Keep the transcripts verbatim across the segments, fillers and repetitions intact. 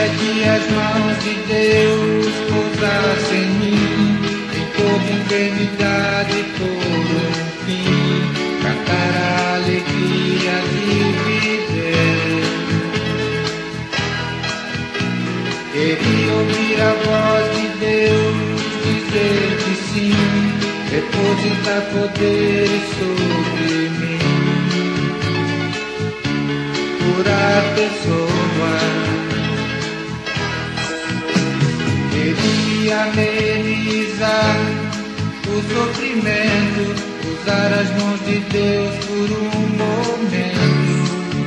queria que as mãos de Deus pousassem em mim, em toda enfermidade por um fim, cantar a alegria de viver. Queria ouvir a voz de Deus dizer que sim, depositar poder sobre mim, curar pessoas. Queria amenizar o sofrimento, usar as mãos de Deus por um momento,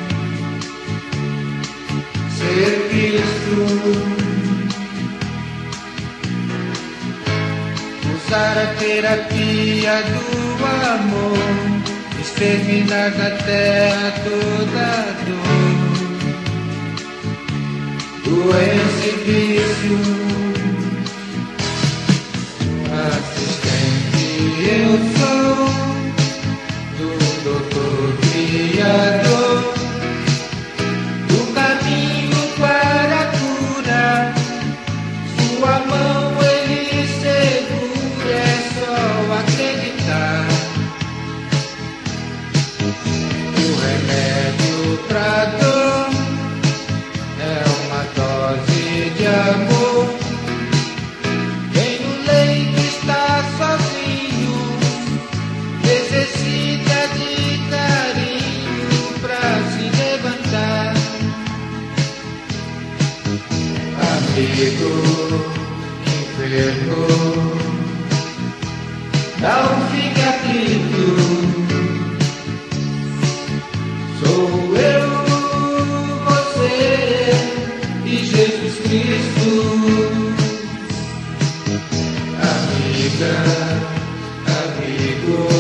ser Cristo. Usar a terapia do amor, exterminar da terra toda dor, doença e vício. Assistente eu sou do doutor Criador, do caminho para a cura, sua mão ele segura, é só acreditar. O remédio pra dor é uma dose de amor. Quem no leito está sozinho necessita de carinho pra se levantar. Amigo enfermo, não fique aflito. Sou eu, você e Jesus Cristo. Amiga, amigo,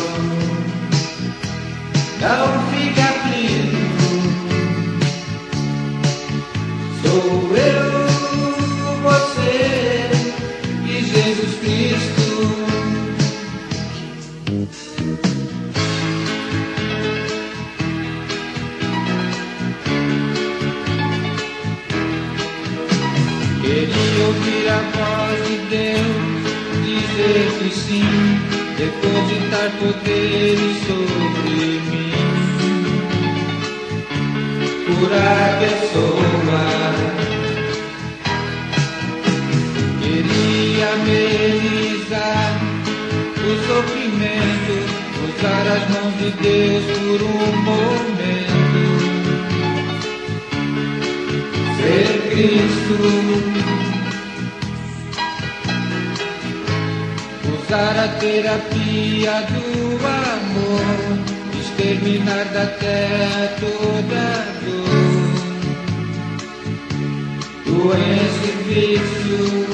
não fique aflito. Sou eu, você e Jesus Cristo. Queria ouvir a voz de Deus dizer que sim, depositar poderes sobre mim, curar pessoas. Queria amenizar o sofrimento, usar as mãos de Deus por um momento, ser Cristo. Usar a terapia do amor, exterminar da terra toda dor, doença e vício.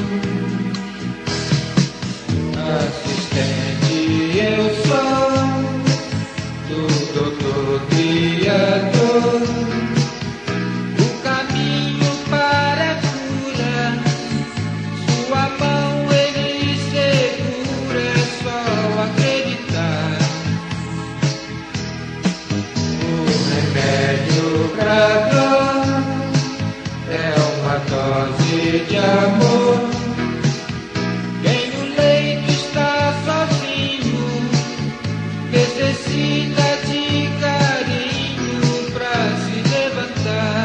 Assistente eu sou do doutor Criador, o caminho para a cura, sua mão ele segura, é só acreditar. O remédio pra dor é uma dose de amor. Quem no leito está sozinho necessita de carinho pra se levantar.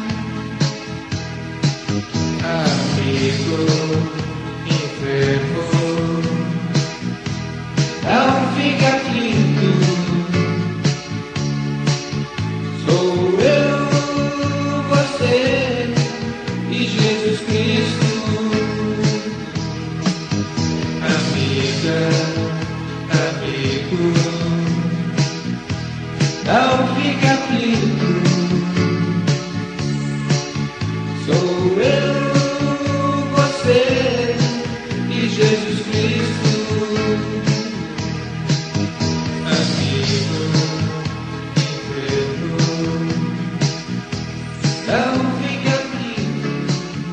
Amigo enfermo, não fique aflito. Sou eu, você e Jesus Cristo. Amiga,